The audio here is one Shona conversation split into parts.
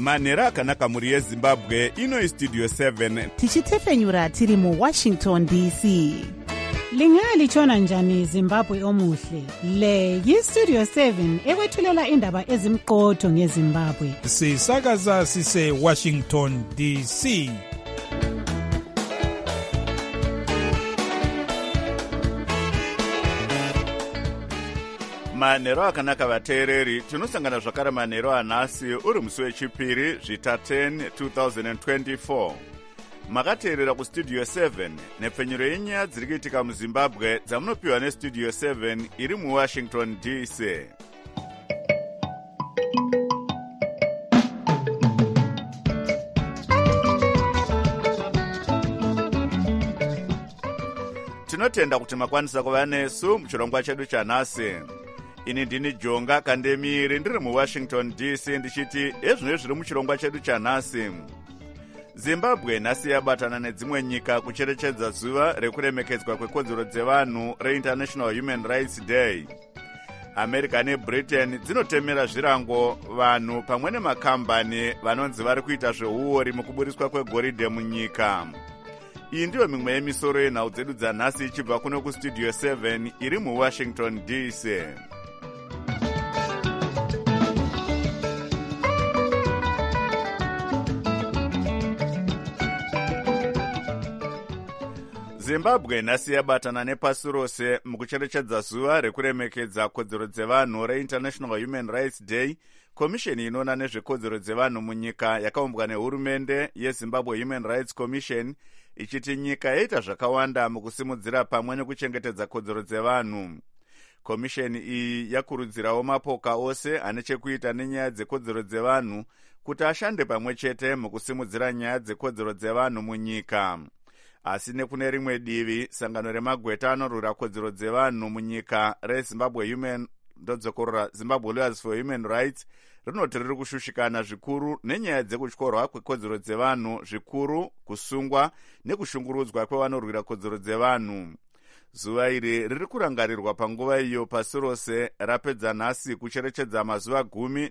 manhero akanaka muri yezimbabwe. Ino istudio 7 tichitefenyura tiri muWashington DC. Lingalitshona njani Zimbabwe omuhle? Le yiStudio 7 ekwethulela indaba ezimqotho ngeZimbabwe. Sisakaza sise Washington DC. manhero akanaka vateereri, tinosangana zvakare manhero anhasi uri musi wechipiri zvita 10 2024. Makateerera kustudio 7 nepfenyuro yenyaya dziri kuitika muZimbabwe dzamunopiwa nestudio 7 iri muWashington DC. Tinotenda kuti makwanisa kuva nesu muchirongwa chedu chanhasi. Ini ndini Jonga Kandemiri ndiri muWashington DC ndichiti ezvino zviri muchirongwa chedu chanhasi. Zimbabwe nhasi yabatana nedzimwe nyika kucherechedza zuva rekuremekedzwa kwekodzero dzevanhu reInternational Human Rights Day. America neBritain dzinotemera zvirango vanhu pamwe nemakambani vanonzi vari kuita zveuori mukuburiswa kwegoridhe munyika. Iyi ndiyo mimwe yemisoro yenhau dzedu dzanhasi ichibva kuno kustudio 7 iri muWashington DC. Zimbabwe nhasi yabatana nepasi rose mukucherechedza zuva rekuremekedza kodzero dzevanhu reInternational Human Rights Day. Komisheni inoona nezvekodzero dzevanhu munyika yakaumbwa nehurumende yeZimbabwe Human Rights Commission ichiti nyika yaita zvakawanda mukusimudzira pamwe nekuchengetedza kodzero dzevanhu. Komisheni iyi yakurudzirawo mapoka ose ane chekuita nenyaya dzekodzero dzevanhu kuti ashande pamwe chete mukusimudzira nyaya dzekodzero dzevanhu munyika. Asi nekune rimwe divi, sangano remagweta anorwira kodzero dzevanhu munyika reZimbabwe Zimbabwe Lawyers for Human Rights rinoti riri kushushikana zvikuru nenyaya dzekutyorwa kwekodzero dzevanhu, zvikuru kusungwa nekushungurudzwa kwevanorwira kodzero dzevanhu. Zuva iri riri kurangarirwa panguva iyo pasi rose rapedza nhasi kucherechedza mazuva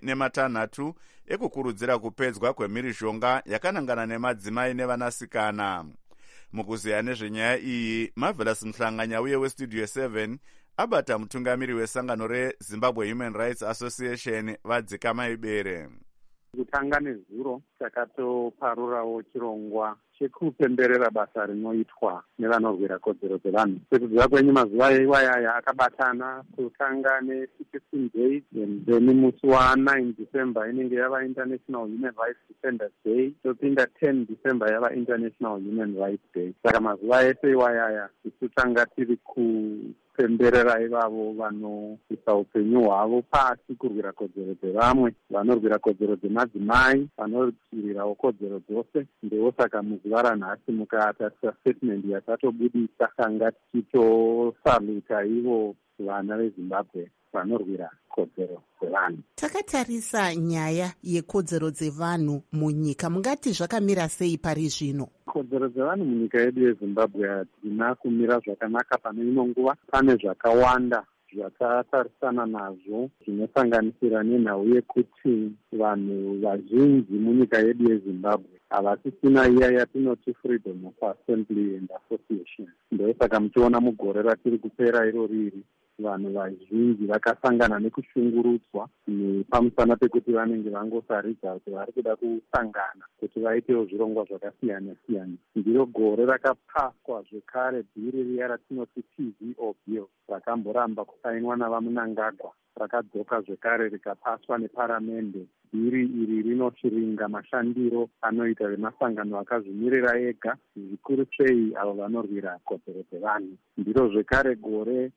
16 ekukurudzira kupedzwa kwemhirizhonga yakanangana nemadzimai nevanasikana. Mukuziya nezvenyaya iyi, Marvelous Mhlanganya uye westudio 7 abata mutungamiri wesangano reZimbabwe Human Rights Association vadzika maibere. Kutanga nezuro takatoparurawo chirongwa chekupemberera basa rinoitwa nevanorwira kodzero dzevanhu. Sekudziva kwenyu mazuva iwaya akabatana kutanga ne-Citizen Day, then musi wa9 December inenge yava International Human Rights Defenders Day, topinda 10 December yava International Human Rights Day. Saka mazuva ese iwaya isu tanga tiri kupemberera ivavo vanoisa upenyu hwavo pasi kurwira kodzero dzevamwe, vanorwira kodzero dzemadzimai, vanorwirawo kodzero dzose. Ndewo saka muzuva ranhasi mukatarisa statement yatatobudisa kanga tichitosaluta ivo vana veZimbabwe vanorwira kodzero dzevanhu. Takatarisa nyaya yekodzero dzevanhu munyika, mungati zvakamira sei pari zvino? Kodzero dzevanhu munyika yedu yeZimbabwe hatina kumira zvakanaka pane ino nguva. Pane zvakawanda zvakatarisana nazvo zvinosanganisira nenhau yekuti vanhu vazhinji munyika yedu yeZimbabwe havasisina iya yatinoti freedom of assembly and association. Ndosaka muchiona mugore ratiri kupera irori vanhu vazhinji vakasangana nekushungurudzwa pamusana pekuti vanenge vangosaridza kuti vari kuda kusangana kuti vaitewo zvirongwa zvakasiyana siyana. Ndiro gore rakapaswa zvekare bhiri riya ratinoti TVO bill rakamboramba kusainwa navaMnangagwa, rakadzoka zvekare rikapaswa neparamende. Bhiri iri rinochiringa mashandiro anoita vemasangano akazvimirira ega, zvikuru sei avo vanorwira kodzero dzevanhu. Ndiro zvekare gore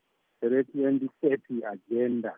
re2030 agenda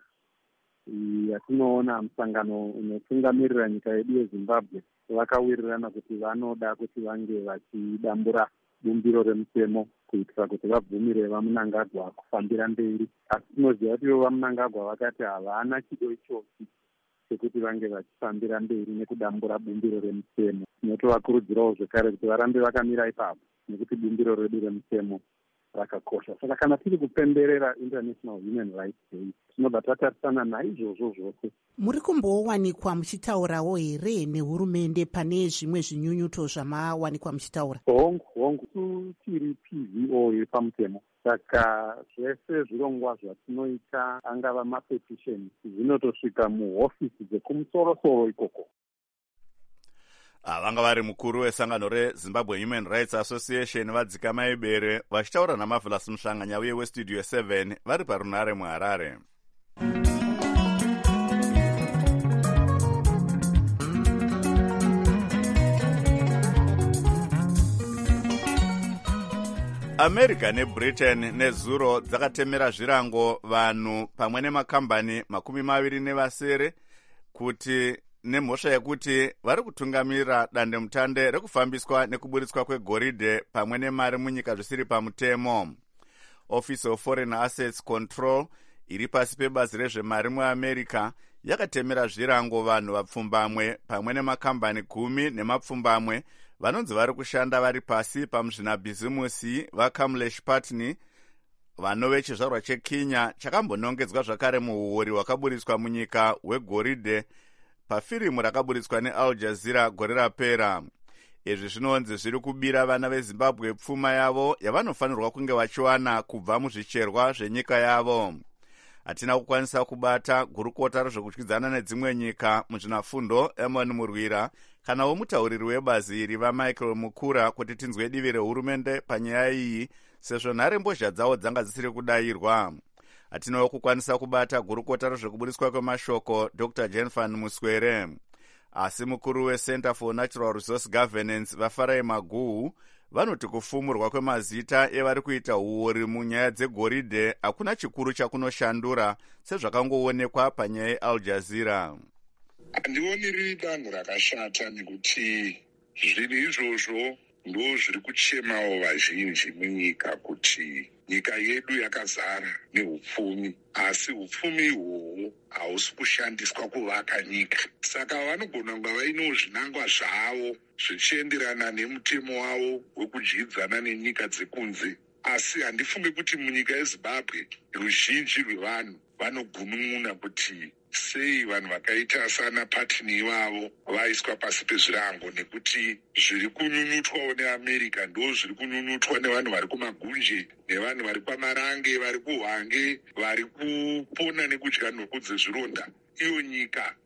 yatinoona musangano unotungamirira nyika yedu yeZimbabwe vakawirirana kuti vanoda kuti vange vachidambura bumbiro remutemo kuitira kuti vabvumire vaMnangagwa kufambira mberi. Asi tinoziva kuti vaMnangagwa vakati havana chido ichochi chekuti vange vachifambira mberi nekudambura bumbiro remutemo. Tinotovakurudzirawo zvekare kuti varambe vakamira ipapo, nekuti bumbiro redu remutemo rakakosha. Saka kana tiri kupemberera International Human Rights Day, tinobva tatarisana naizvozvo zvose. Muri kumbowanikwa muchitaurawo here nehurumende pane zvimwe zvinyunyuto zvamawanikwa muchitaura? Hongu tiri PVO iri pamutemo, saka zvese zvirongwa zvatinoita angava mapetisheni zvinotosvika muhofisi dzekumusoro-soro ikoko. Vanga vari mukuru wesangano reZimbabwe Human Rights Association vadzika maibere vachitaura naMarvelous Muhlanganya uye westudio 7 vari parunare muHarare. America neBritain nezuro dzakatemera zvirango vanhu pamwe nemakambani 27 kuti nemhosva yekuti vari kutungamirira dandemutande rekufambiswa nekuburitswa kwegoridhe pamwe nemari munyika zvisiri pamutemo. Office of Foreign Assets Control iri pasi pebazi rezvemari muAmerica yakatemera zvirango vanhu vapfumbamwe pamwe nemakambani 10 nemapfumbamwe vanonzi vari kushanda vari pasi pamuzvinabhizimusi vaKamlesh Patni, vanove chizvarwa cheKenya, chakambonongedzwa zvakare muhuori hwakaburitswa munyika hwegoridhe pafirimu rakaburitswa neAl Jazeera gore rapera. Izvi zvinonzi zviri kubira vana veZimbabwe pfuma yavo yavanofanirwa kunge vachiwana kubva muzvicherwa zvenyika yavo. Hatina kukwanisa kubata gurukota rezvekudyidzana nedzimwe nyika muzvinafundo Emon Murwira kanawo mutauriri webazi iri vaMichael Mukura kuti tinzwe divi rehurumende panyaya iyi, sezvo nhare mbozha dzawo dzanga dzisiri kudayirwa. Hatinawo kukwanisa kubata gurukota rezvekuburitswa kwemashoko Dr. Jenfan Muswere. Asi mukuru weCenter for Natural Resource Governance vaFarai Maguhu vanoti kufumurwa kwemazita evari kuita huori munyaya dzegoridhe hakuna chikuru chakunoshandura sezvakangoonekwa panyaya yeAl Jazeera. Handioni riri danho rakashata nekuti zvinhu izvozvo ndo zviri kuchemawo vazhinji munyika kuti nyika yedu yakazara nehupfumi, asi hupfumi ihwohwo hausi kushandiswa kuvaka nyika. Saka vanogona kunge vainewo zvinangwa zvavo zvichienderana nemutemo wavo wekudyidzana nenyika dzekunze, asi handifunge kuti munyika yeZimbabwe ruzhinji rwevanhu vanogunun'una kuti sei vanhu vakaita sana Patni ivavo vaiswa pasi pezvirango, nekuti zviri kunyunyutwawo neAmerica ndo zviri kunyunyutwa nevanhu vari kumagunje, nevanhu vari kwaMarange, vari kuHwange, vari kupona nekudya nhuku dzezvironda, iyo nyika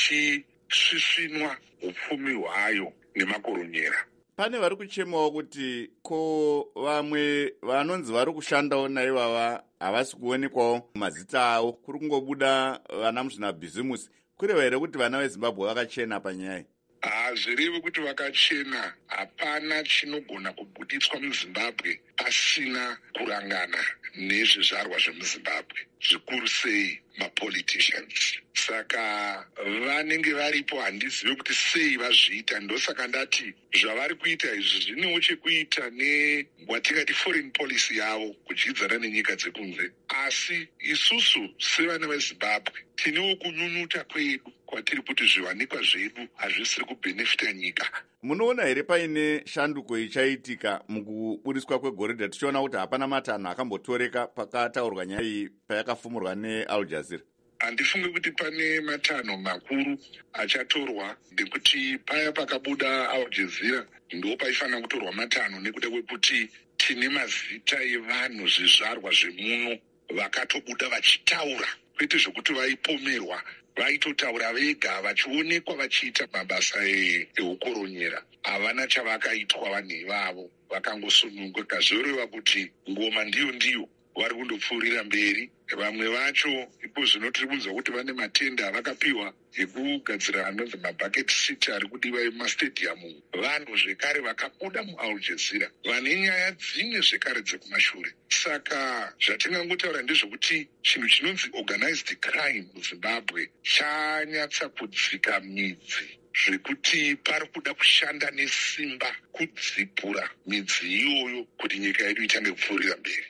ichisvisvinwa upfumi hwayo nemakoronyera. Pane vari kuchemawo kuti ko vamwe vanonzi vari kushandawo naivava havasi kuonekwawo mazita avo, kuri kungobuda vana muzvinabhizimusi. Kureva here kuti vana veZimbabwe vakachena panyaya? Hazvirevi kuti vakachena. Hapana chinogona kubuditswa muZimbabwe pasina kurangana nezvizvarwa zvemuZimbabwe, zvikuru sei mapoliticians. Saka vanenge varipo, handizivi kuti sei vazviita. Ndosaka ndati zvavari kuita izvi zvinewo chekuita newatingati foreign policy yavo, kudyidzana nenyika dzekunze. Asi isusu sevana veZimbabwe tinewo kunyunyuta kwedu kwatiri kuti zviwanikwa zvedu hazvisiri kubhenefita nyika. Munoona here paine shanduko ichaitika mukuburitswa kwegoridhe, tichiona kuti hapana matanho akambotoreka pakataurwa nyaya iyi payakafumurwa neAl Jazeera? Handifunge kuti pane matanho makuru achatorwa, ndekuti paya pakabuda Al Jazeera ndo paifanira kutorwa matanho, nekuda kwekuti tine mazita evanhu zvizvarwa zvemuno vakatobuda vachitaura, kwete zvokuti vaipomerwa, vaitotaura vega vachionekwa vachiita mabasa eukoronyera. Havana chavakaitwa vanhu ivavo, vakangosununguka, zvoreva kuti ngoma ndiyo vari kundopfuurira mberi. Vamwe vacho ipo zvino tiri kunzwa kuti vane matenda avakapiwa ekugadzira anonzi mabucket seat ari kudiwa emastadium. Vanhu zvekare vakabuda muAl Jazeera vane nyaya dzimwe zvekare dzekumashure. Saka zvatingangotaura ndezvokuti chinhu chinonzi organized crime muZimbabwe chanyatsa kudzika midzi, zvekuti pari kuda kushanda nesimba kudzipura midzi iyoyo kuti nyika yedu itange kupfuurira mberi.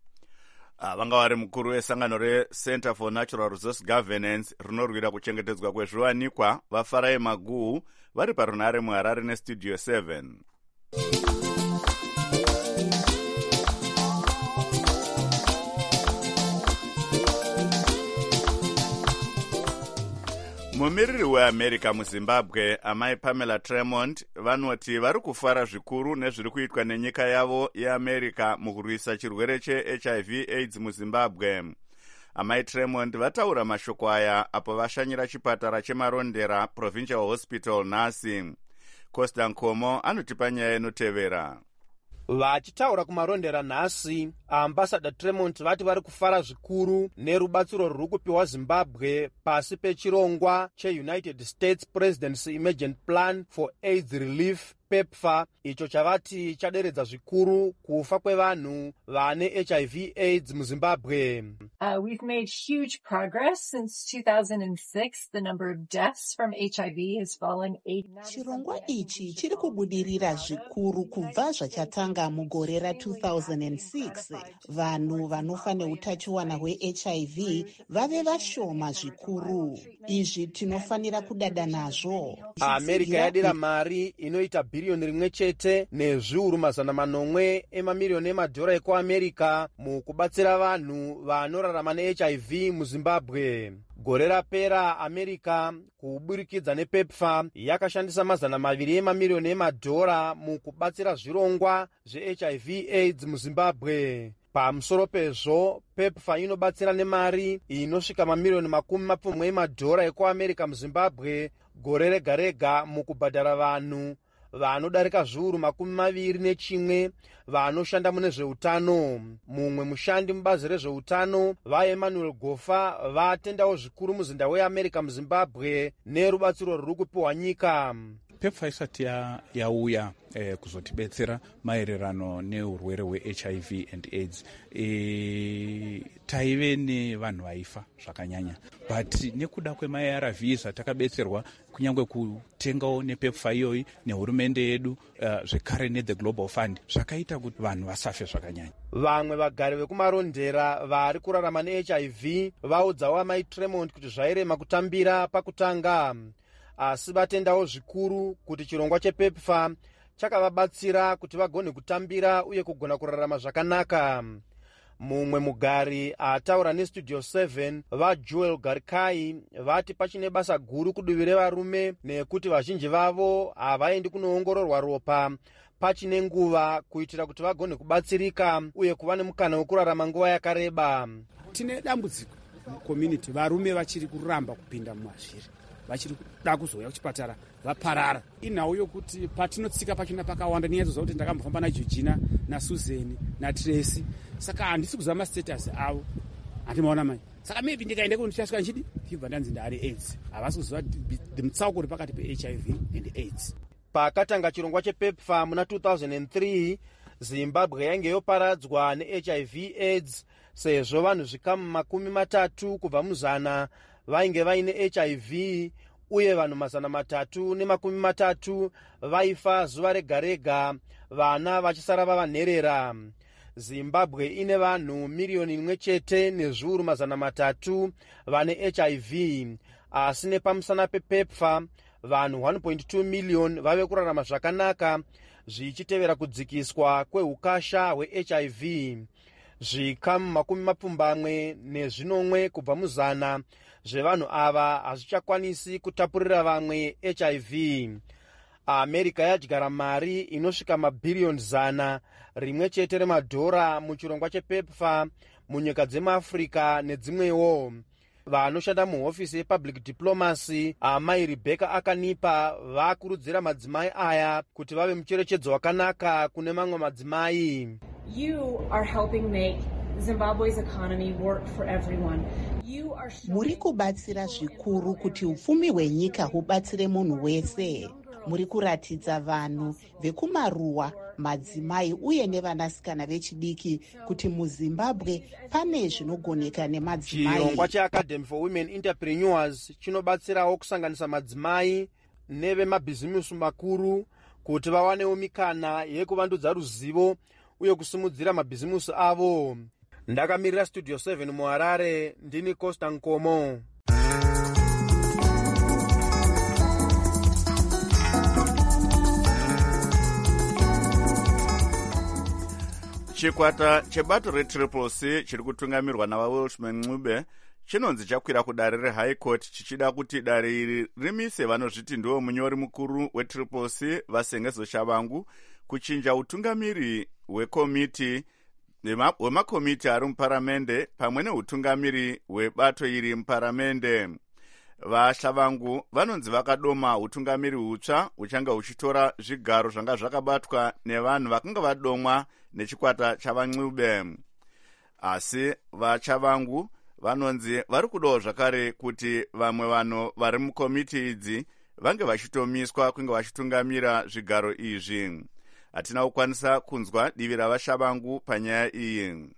Vanga vari mukuru wesangano reCenter for Natural Resource Governance rinorwira kuchengetedzwa kwezviwanikwa vaFarai Maguhu vari parunare muHarare nestudio 7. mumiriri weamerica muzimbabwe amai Pamela Tremont vanoti vari kufara zvikuru nezviri kuitwa nenyika yavo yeamerica mukurwisa chirwere cheHIV AIDS muzimbabwe. Amai Tremont vataura mashoko aya apo vashanyira chipatara chemarondera Provincial Hospital nhasi. Costa Nkomo anotipa nyaya inotevera. Vachitaura kumarondera nhasi, ambassador Tremont vati vari kufara zvikuru nerubatsiro ruri kupiwa Zimbabwe pasi pechirongwa cheUnited States Presidency Emergent Plan for AIDS Relief PEPFAR, icho chavati chaderedza zvikuru kufa kwevanhu vane HIV AIDS muZimbabwe. We've made huge progress since 2006. The number of deaths from HIV has fallen 89%. Chirongwa ichi chiri kubudirira zvikuru kubva zvachatanga mugore ra2006. Vanhu vanofa neutachiwana hweHIV vave vashoma zvikuru. Izvi tinofanira kudada nazvo. America yadira mari inoita bhiriyoni rimwe chete nezviuru mazana manomwe emamiliyoni emadhora ekuAmerica mukubatsira vanhu vanorarama neHIV muZimbabwe. Gore rapera America kuburikidza nePEPFAR yakashandisa mazana maviri emamiliyoni emadhora mukubatsira zvirongwa zveHIV AIDS muZimbabwe. Pamusoro pezvo, PEPFAR inobatsira nemari inosvika mamiliyoni 10 emadhora ekuAmerica muZimbabwe gore rega rega mukubhadhara vanhu vanodarika zviuru 21 vanoshanda mune zveutano. Mumwe mushandi mubazi rezveutano vaEmmanuel Gofa vatendawo zvikuru muzinda weAmerica muZimbabwe nerubatsiro ruri kupiwa nyika. PEPFAR isati yauya kuzotibetsera maererano neurwere hweHIV and AIDS. Taive nevanhu vaifa zvakanyanya, but nekuda kwemaARVs atakabetserwa kunyangwe kutengawo nePEPFAR iyoyi nehurumende yedu zvekare neThe Global Fund zvakaita kuti vanhu vasafe zvakanyanya. Vamwe vagari vekumarondera vari kurarama neHIV vaudzawo amai Tremont kuti zvairema kutambira pakutanga, asi vatendawo zvikuru kuti chirongwa chePEPFAR chakavabatsira kuti vagone kutambira uye kugona kurarama zvakanaka. Mumwe mugari ataura neStudio 7 vaJoel Garkai vati pachine basa guru kudivi revarume nekuti vazhinji vavo havaendi kunoongororwa ropa pachine nguva kuitira kuti vagone kubatsirika uye kuva nemukana wekurarama nguva yakareba. Tine dambudziko mucommunity, varume vachiri kuramba kupinda mumazviri, vachiri kuda kuzouya kuchipatara vaparara. Inhau yokuti patinotsika pachina pakawanda nenyaya kuti ndakambofamba naJeorgina naSusan naTracy, saka handisi kuziva mastatus avo, handimaona mai. Saka maybe ndikaenda kundichasvika nchidi chibva ndanzi ndari AIDS, havasi kuziva mutsauko uri pakati peHIV and AIDS. Pakatanga chirongwa chePEPFAR muna 2003, Zimbabwe yainge yoparadzwa neHIV AIDS sezvo vanhu zvikamu 30 kubva muzana vainge vaine HIV uye vanhu 330 vaifa zuva rega rega, vana vachisara vavanherera. Zimbabwe ine vanhu miliyoni 1 nezviuru 300 vane HIV, asi nepamusana pePEPFAR vanhu 1.2 miliyoni vave kurarama zvakanaka zvichitevera kudzikiswa kweukasha hweHIV. Zvikamu 70 kubva muzana zvevanhu ava hazvichakwanisi kutapurira vamwe HIV. America yadyara mari inosvika mabhiriyoni 100 remadhora muchirongwa chePEPFAR munyika dzemuAfrica nedzimwewo. Vanoshanda muhofisi yepublic diplomacy amai Rebecca Akanipa vakurudzira madzimai aya kuti vave mucherechedzo wakanaka kune mamwe madzimai. You are helping make Zimbabwe's economy work for everyone. Muri kubatsira zvikuru kuti upfumi hwenyika hubatsire munhu wese. Muri kuratidza vanhu vekumaruwa, madzimai uye nevanasikana vechidiki kuti muZimbabwe pane zvinogoneka nemadzimai. Chirongwa cheAcademy for Women Entrepreneurs chinobatsirawo kusanganisa madzimai nevemabhizimusi makuru kuti vawanewo mikana yekuvandudza ruzivo uye kusimudzira mabhizimusi avo. Ndakamirira Studio 7 muHarare, ndini Costa Nkomo. Chikwata chebato reTriple C chiri kutungamirwa nawaWelshman Ncube chinonzi chakwira kudare rehigh court chichida kuti dare iri rimise vanozviti ndiwo munyori mukuru wetriplec Vasengezo Shavangu kuchinja utungamiri hwekomiti hwemakomiti ari muparamende pamwe neutungamiri hwebato iri muparamende. VaShavangu vanonzi vakadoma utungamiri hutsva huchanga huchitora zvigaro zvanga zvakabatwa nevanhu vakanga vadomwa nechikwata chavan'ube. Asi vaShavangu vanonzi vari kudawo zvakare kuti vamwe vanhu vari mukomiti idzi vange vachitomiswa kunge vachitungamira zvigaro izvi. Hatina kukwanisa kunzwa divi ravaShavangu panyaya iyi.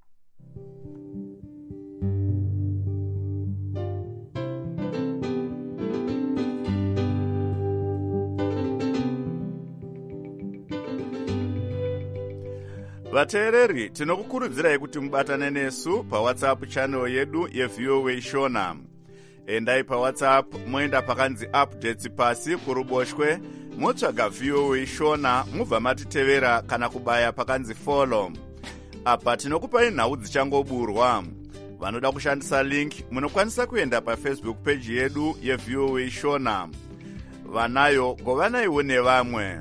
Vateereri, tinokukurudzirai kuti mubatane nesu paWhatsApp channel yedu yeVOA Shona. Endai paWhatsApp moenda pakanzi updates pasi kuruboshwe, motsvaga VOA Shona, mubva matitevera kana kubaya pakanzi follow. Apa tinokupai nhau dzichangoburwa. Vanoda kushandisa link munokwanisa kuenda paFacebook page yedu yeVOA Shona. Vanayo govanaiwo nevamwe.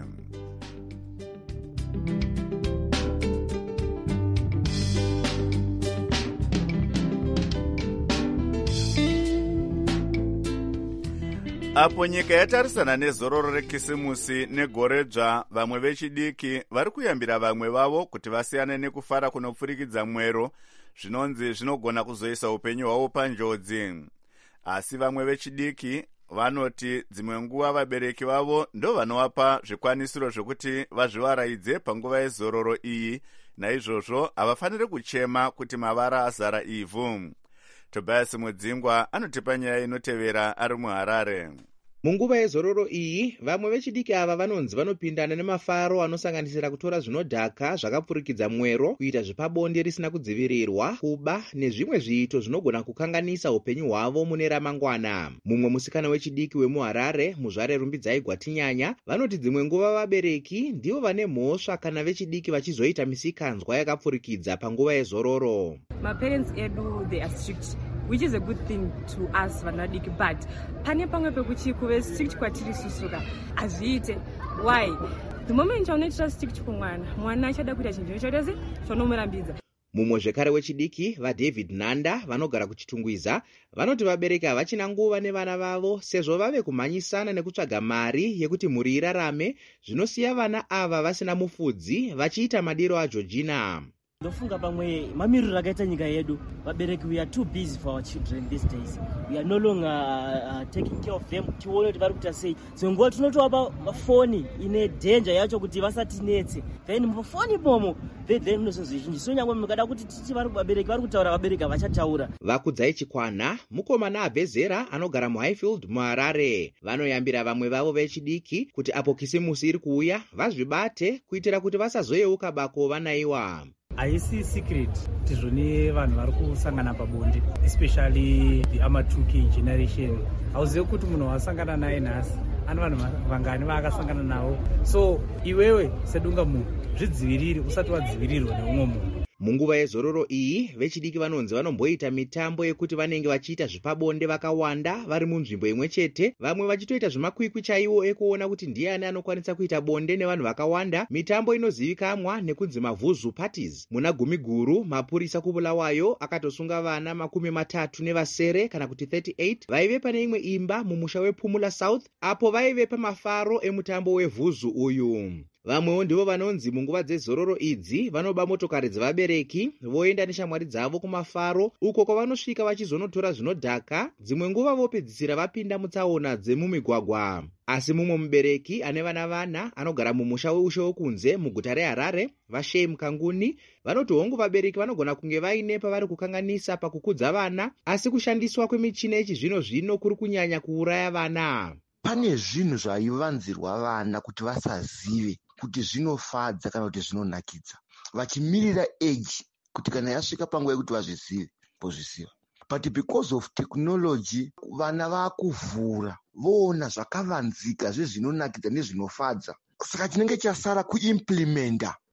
Apo nyika yatarisana nezororo rekisimusi negoredzva, vamwe vechidiki vari kuyambira vamwe vavo kuti vasiyane nekufara kunopfurikidza mwero, zvinonzi zvinogona kuzoisa upenyu hwavo panjodzi. Asi vamwe vechidiki vanoti dzimwe nguva vabereki vavo ndo vanovapa zvikwanisiro zvokuti vazvivaraidze panguva yezororo iyi, naizvozvo havafaniri kuchema kuti mavara azara ivhu. Tobias Mudzingwa anotipa nyaya inotevera ari muHarare. Munguva yezororo iyi, vamwe vechidiki ava vanonzi vanopindana nemafaro anosanganisira kutora zvinodhaka zvakapfurikidza mwero, kuita zvepabonde risina kudzivirirwa, kuba nezvimwe zviito zvinogona kukanganisa upenyu hwavo mune ramangwana. Mumwe musikana wechidiki wemuHarare, Muzvare Rumbidzai Gwatinyanya, vanoti dzimwe nguva vabereki ndivo vane mhosva kana vechidiki vachizoita misikanzwa yakapfurikidza panguva yezororo. Parents edu, they are strict, which is a good thing to us vanadiki, but pane pamwe pekuti kuve strict kwatiri susuka azviite. Why? The moment chaunoitira strict kumwana achada kuita chinhu choitese chonomurambidza. Mumwe zvekare wechidiki, vaDavid Nanda, vanogara kuchitungwiza, vanoti vabereki havachina nguva nevana vavo sezvo vave kumhanyisana nekutsvaga mari yekuti mhuri irarame, zvinosiya vana ava vasina mufudzi vachiita madiro aJeorgina. Ndofunga pamwe mamiriro akaita nyika yedu, vabereki, we are too busy for our children these days. We are no longer taking care of them. Tione kuti vari kuita sei. Nguva tinotovapa foni ine danger yacho kuti vasatinetse. Then mufoni imomo then unozozvizhinji. So nyangwe mukada kuti titi vabereki vari kutaura, vabereki havachataura. Vakudzai Chikwana, mukomana abve zera anogara muHighfield muHarare, vanoyambira vamwe vavo vechidiki kuti apo kisimusi iri kuuya vazvibate kuitira kuti vasazoyeuka bako vanaiwa. Haisi secret kuti zvone vanhu vari kusangana pabonde, especially the ama 2K generation. Hauzivi kuti munhu wasangana naye nhasi ane vanhu vangani vaakasangana navo. So iwewe sedunga munhu zvidzivirire usati wadzivirirwa neumwe munhu. Munguva yezororo iyi, vechidiki vanonzi vanomboita mitambo yekuti vanenge vachiita zvepabonde vakawanda vari munzvimbo imwe chete, vamwe vachitoita zvemakwikwi chaiwo ekuona kuti ndiani anokwanisa kuita bonde nevanhu vakawanda, mitambo inozivikanwa nekunzi mavhuzu parties. Muna Gumiguru, mapurisa kuBulawayo akatosunga vana 30 nevasere kana kuti 38 vaive pane imwe imba mumusha wePumula South, apo vaive pamafaro emutambo wevhuzu uyu. Vamwewo ndivo vanonzi munguva dzezororo idzi vanoba motokari dzevabereki voenda neshamwari dzavo kumafaro, uko kwavanosvika vachizonotora zvinodhaka, dzimwe nguva vopedzisira vapinda mutsaona dzemumigwagwa. Asi mumwe mubereki ane vana anogara mumusha weushe wokunze muguta reHarare, Vashei Kanguni, vanoti hongu vabereki vanogona kunge vaine pavari kukanganisa pakukudza vana, asi kushandiswa kwemichina yechizvino-zvino kuri kunyanya kuuraya vana. Pane zvinhu zvaivanzirwa vana kuti vasazive kuti zvinofadza kana kuti zvinonakidza, vachimirira age kuti kana yasvika panguva yekuti vazvizive pozviziva. But because of technology, vana vakuvhura voona zvakavanzika zvezvinonakidza nezvinofadza, saka chinenge chasara kuimplementa.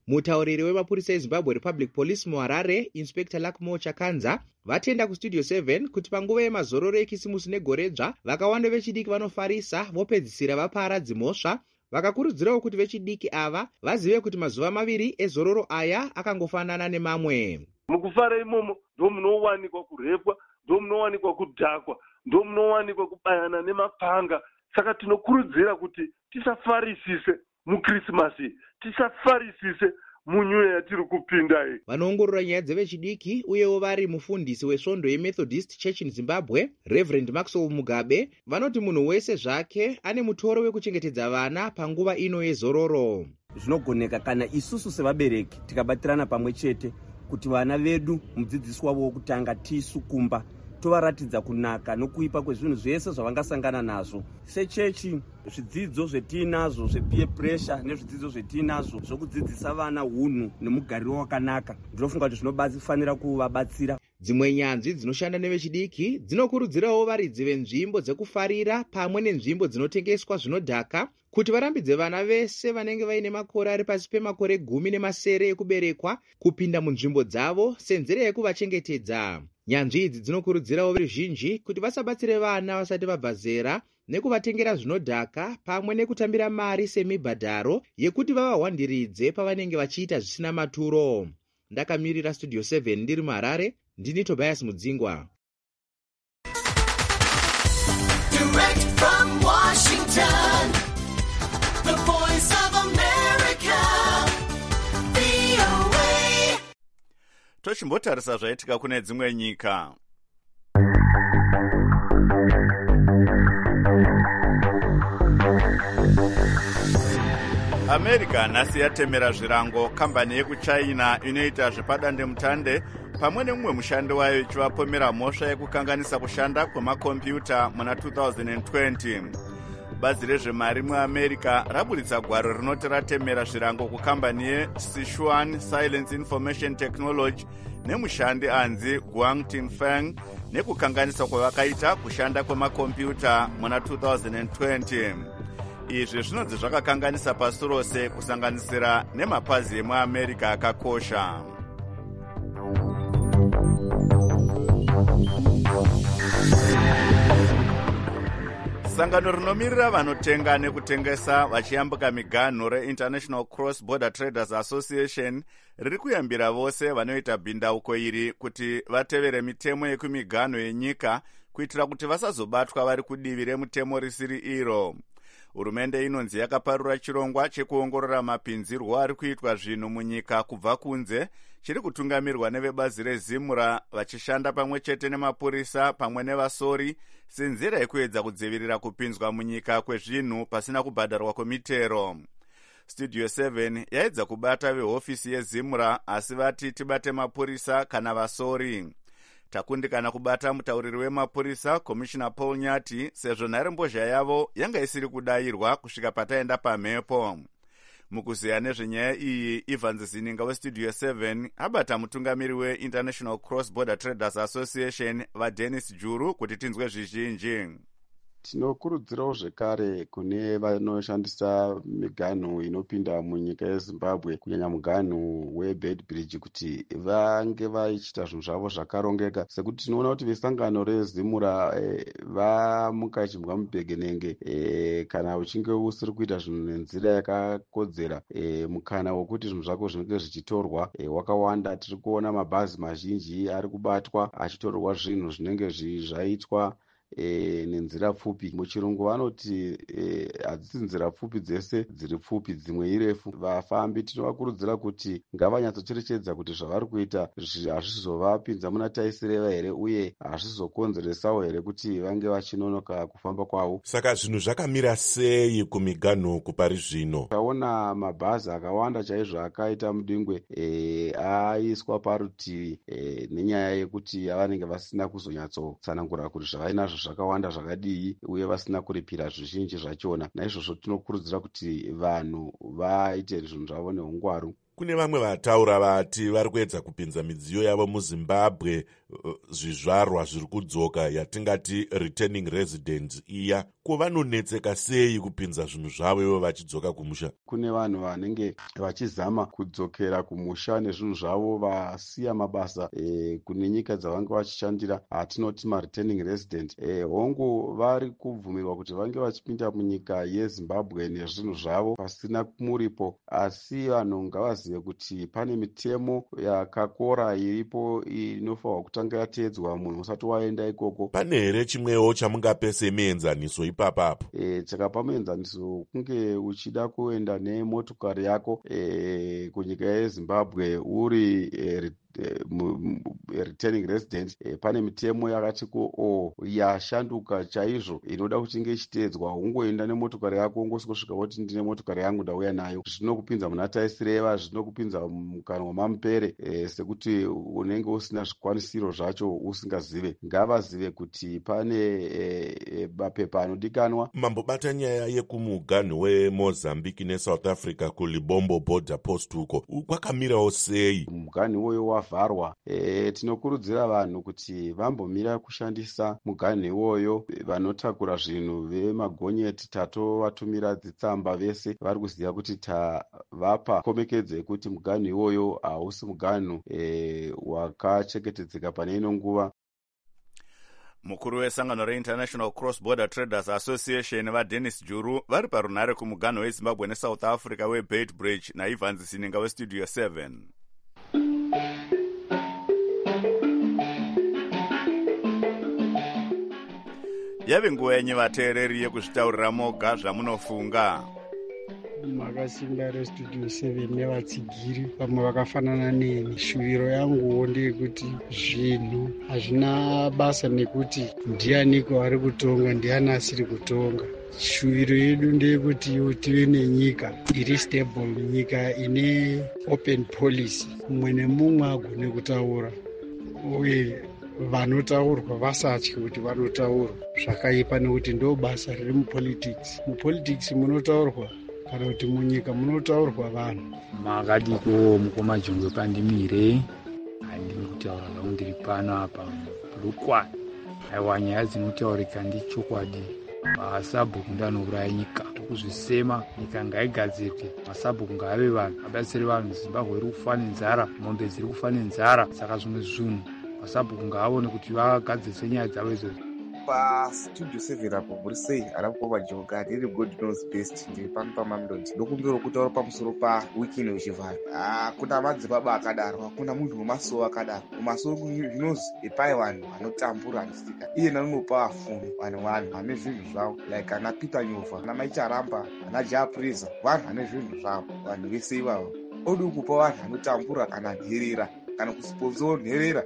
Mutauriri wemapurisa eZimbabwe Republic Police muHarare, Inspector Lakmo Chakanza, vatenda kustudio 7 kuti panguva yemazororo ekisimusi negoredzva vakawanda vechidiki vanofarisa vopedzisira vaparadzi mhosva. Vakakurudzirawo kuti vechidiki ava vazive kuti mazuva maviri ezororo aya akangofanana nemamwe. Mukufara imomo ndo munowanikwa kurepwa, ndo munowanikwa kudhakwa, ndo munowanikwa kubayana nemapanga. Saka tinokurudzira kuti tisafarisise mukrisimasi, tisafarisise munyuya yatiri kupinda iyi. Vanoongorora nyaya dzevechidiki uyewo vari mufundisi wesvondo yeMethodist Church in Zimbabwe, Reverend Maxwell Mugabe, vanoti munhu wese zvake ane mutoro wekuchengetedza vana panguva ino yezororo. Zvinogoneka kana isusu sevabereki tikabatirana pamwe chete kuti vana vedu mudzidzisi wavo wokutanga tisu kumba tovaratidza kunaka nokuipa kwezvinhu zvese zvavangasangana nazvo. Sechechi, zvidzidzo zvetinazvo zvepeer pressure nezvidzidzo zvetinazvo zvokudzidzisa vana hunhu nemugariro wakanaka, ndinofunga kuti zvinofanira kuvabatsira. Dzimwe nyanzvi dzinoshanda nevechidiki dzinokurudzirawo varidzi venzvimbo dzekufarira pamwe nenzvimbo dzinotengeswa zvinodhaka kuti varambidze vana vese vanenge vaine makore ari pasi pemakore 10 ekuberekwa kupinda munzvimbo dzavo senzira yekuvachengetedza. Nyanzvi idzi dzinokurudzirawo veruzhinji kuti vasabatsire vana vasati vabva zera nekuvatengera zvinodhaka pamwe nekutambira mari semibhadharo yekuti vavahwandiridze pavanenge vachiita zvisina maturo. Ndakamirira studio 7 ndiri muHarare, ndini Tobias Mudzingwa. Direct from Washington, the voice of America, VOA. Tochimbotarisa zvaitika kune dzimwe nyika. America nhasi yatemera zvirango kambani yekuchina inoita zvepadandemutande pamwe nemumwe mushandi wayo ichivapomera mhosva yekukanganisa kushanda kwemakombiyuta muna 2020. Bazi rezvemari muAmerica raburitsa gwaro rinoti ratemera zvirango kukambani yeSichuan Silence Information Technology nemushandi anzi Guang Tinfeng nekukanganisa kwavakaita kushanda kwemakombiyuta muna 2020. Izvi zvinonzi zvakakanganisa pasi rose kusanganisira nemapazi emuAmerica akakosha. Sangano rinomirira vanotenga nekutengesa vachiyambuka miganhu reInternational Cross Border Traders Association riri kuyambira vose vanoita bhindauko iri kuti vatevere mitemo yekumiganhu yenyika kuitira kuti vasazobatwa vari kudivi remutemo risiri iro. Hurumende inonzi yakaparura chirongwa chekuongorora mapinzirwo ari kuitwa zvinhu munyika kubva kunze chiri kutungamirwa nevebazi rezimura vachishanda pamwe chete nemapurisa pamwe nevasori senzira yekuedza kudzivirira kupinzwa munyika kwezvinhu pasina kubhadharwa kwemitero. Studio 7 yaedza kubata vehofisi yezimura asi vati tibate mapurisa kana vasori. Takundikana kubata mutauriri wemapurisa Commissioner Paul Nyati sezvo nharembozha yavo yanga isiri kudayirwa kusvika pataenda pamhepo. Mukuziya nezvenyaya iyi, Ivan Zininga weStudio 7 abata mutungamiri weInternational Cross Border Traders Association vaDennis Juru kuti tinzwe zvizhinji. Tinokurudzirawo zvekare kune vanoshandisa miganhu inopinda munyika yeZimbabwe kunyanya muganhu weBedbridge kuti vange vachiita zvinhu zvavo zvakarongeka, sekuti tinoona kuti vesangano rezimura vamuka chimbwa mubegenenge kana uchinge usiri kuita zvinhu nenzira yakakodzera, mukana wokuti zvinhu zvako zvinenge zvichitorwa wakawanda. Tiri kuona mabhazi mazhinji ari kubatwa achitorwa zvinhu zvinenge zvaitwa nenzira pfupi. Muchirungu vanoti hadzisi nzira pfupi dzese dziri pfupi, dzimwe irefu. Vafambi tinovakurudzira kuti ngavanyatsocherechedza kuti zvavari kuita hazvizovapinza muna taisireva here uye hazvizokonzeresawo here kuti vange vachinonoka kufamba kwavo. Saka zvinhu zvakamira sei kumiganhu kupari zvino? Taona mabhazi akawanda chaizvo akaita mudingwe aiswa parutivi nenyaya yekuti vanenge vasina kuzonyatsotsanangura kuti zvavainazvo zvakawanda zvakadii uye vasina kuripira zvizhinji zvachona. Naizvozvo tinokurudzira kuti vanhu vaite zvinhu zvavo neungwaru. Kune vamwe vataura vati vari kuedza kupinza midziyo yavo muZimbabwe zvizvarwa zviri kudzoka yatingati returning resident iya, kuvanonetseka sei kupinza zvinhu zvavo ivo vachidzoka kumusha? Kune vanhu vanenge vachizama kudzokera kumusha nezvinhu zvavo vasiya mabasa kune nyika dzavanga vachishandira, hatinoti mareturning resident. Hongu vari kubvumirwa kuti vange vachipinda munyika yeZimbabwe nezvinhu zvavo pasina muripo, asi vanhu ngavazive kuti pane mitemo yakakora iripo inofanirwa kutanga yateedzwa munhu usati waenda ikoko. Pane here chimwewo chamungape semuenzaniso ipapapo? Chakapa muenzaniso kunge uchida kuenda nemotokari yako kunyika yeZimbabwe uri returning resident, pane mitemo yakati yashanduka chaizvo inoda kuti inge ichiteedzwa. Ungoenda nemotokari yako ungosvika woti ndine motokari yangu ndauya nayo. Zvinokupinza muna taisireva, zvinokupinza mukanwa mamupere, sekuti unenge usina zvikwanisiro zvacho usingazive. Ngavazive kuti pane mapepa anodikanwa. Mambobata nyaya yekumuganhu weMozambique neSouth Africa kuLibombo border post uko, kwakamirawo sei? Muganhu iwoyo wavharwa. Tinokurudzira vanhu kuti vambomira kushandisa muganhu iwoyo. Vanotakura zvinhu vemagonyeti tatovatumira dzitsamba, vese vari kuziva kuti tavapa komekedzo yekuti muganhu iwoyo hausi muganhu wakachengetedzeka pane ino nguva. Mukuru wesangano reInternational Cross Border Traders Association vaDennis Juru vari parunhare kumuganhu weZimbabwe neSouth Africa weBeit Bridge naIvans Sininga weStudio 7. Yave nguva yenyu vateereri yekuzvitaurira moga zvamunofunga. Makasimba reStudio 7 nevatsigiri vamwe vakafanana neni. Shuviro yanguwo ndeyekuti zvinhu hazvina basa nekuti ndianiko ari kutonga ndiani asiri kutonga. Shuviro yedu ndeyekuti tive nenyika iri stable, nyika ine open policy, mumwe nemumwe agone kutaura, uye vanotaurwa vasatye kuti vanotaurwa zvakaipa, nekuti ndo basa riri mupolitics. Mupolitics munotaurwa kana kuti munyika munotaurwa vanhu. Makadiko mukoma jongwe pandimire, handiri kutaura zvangu ndiri pano apa Rukwana. Aiwa, nyaya dzinotaurika ndichokwadi. Masabhuku ndanouraya nyika, kuzvisema nyika ngaigadzirwe, masabhuku ngaave vanhu, abatsire vanhu. Zimbabwe iri kufa nenzara, mombe dziri kufa nenzara, saka zvimwe zvinhu masabhuku ngaavone kuti vagadzise nyaya dzavo idzodzo. PaStudio 7 apo muri sei? Arapokoma joka ndiri God knows best, ndiri pano paMamelodi. Ndokumbira kutaura pamusoro pawikini wechivharo. Kuna madzibaba akadaro, hakuna munhu wemasowo akadaro. Mumasowo zvinozi pai vanhu vanotambura anosika. Iye nanopa afumi vanhu vane zvinhu zvavo, like ana Peter Nyova, ana Maicharamba, ana Japreza, vanhu vane zvinhu zvavo. Vanhu vese ivavo odi kupa vanhu vanotambura kana nherera kana kusiponzoro nherera.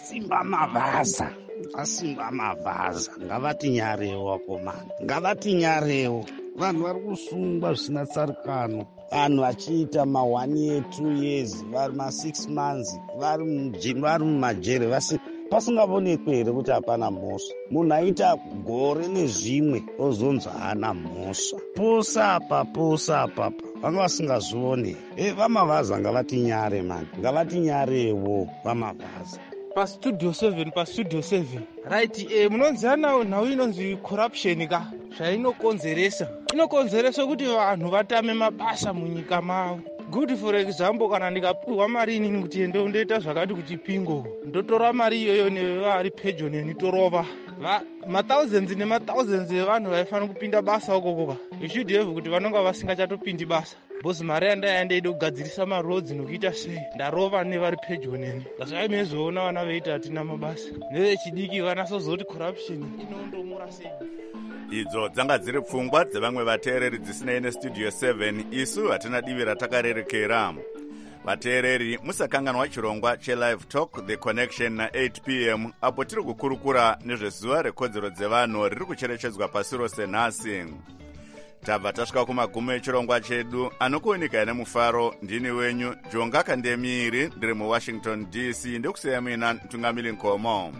Asimba mabhaza ngavatinyarewo vakomana, ngavatinyarewo. Vanhu vari kusungwa zvisina tsarukano, vanhu vachiita ma1 year 2 years, vari ma6 months, vari mumajere pasingavonekwe here kuti hapana mhosva. Munhu aita gore nezvimwe ozonzi haana mhosva. Posa apa vanga vasingazvione. Vamabhaza ngavatinyare mani, ngavatinyarewo vamabhaza. PaStudio 7 right. Munonziva nawo nhau inonzi corruption ka zvainokonzeresa. Inokonzeresa kuti vanhu vatame mabasa munyika mavo. Good for example, kana ndikapiwa mari inini kuti ende undoita zvakati kuti pingo, ndotora mari iyoyo nevari pedyo neni torova ma-thousands nema-thousands evanhu vaifanira kupinda basa ukokoka. You should have kuti vanonga vasingachatopindi basa. Bosi mari yandaenda kugadzirisa marodzi nokuita sei ndarova nevari pedyo neni. Saka mezoona vana veita hatina mabasa. Nevechidiki vanasozoti corruption inondomura sei. Idzo dzanga dziri pfungwa dzevamwe vateereri dzisinei neStudio 7. Isu hatina divi ratakarerekera. Vateereri, musakanganwa chirongwa cheLive Talk The Connection na 8 p.m. apo tiri kukurukura nezvezuva rekodzero dzevanhu riri kucherechedzwa pasi rose nhasi. Tabva tasvika kumagumo echirongwa chedu. Anokuoneka nemufaro ndini wenyu Jonga Kandemiri, ndiri muWashington DC. Ndikusiya mina Mtungamiri Nkomo.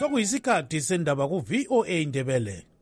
sokuyisikhathi sendaba ku-VOA Ndebele.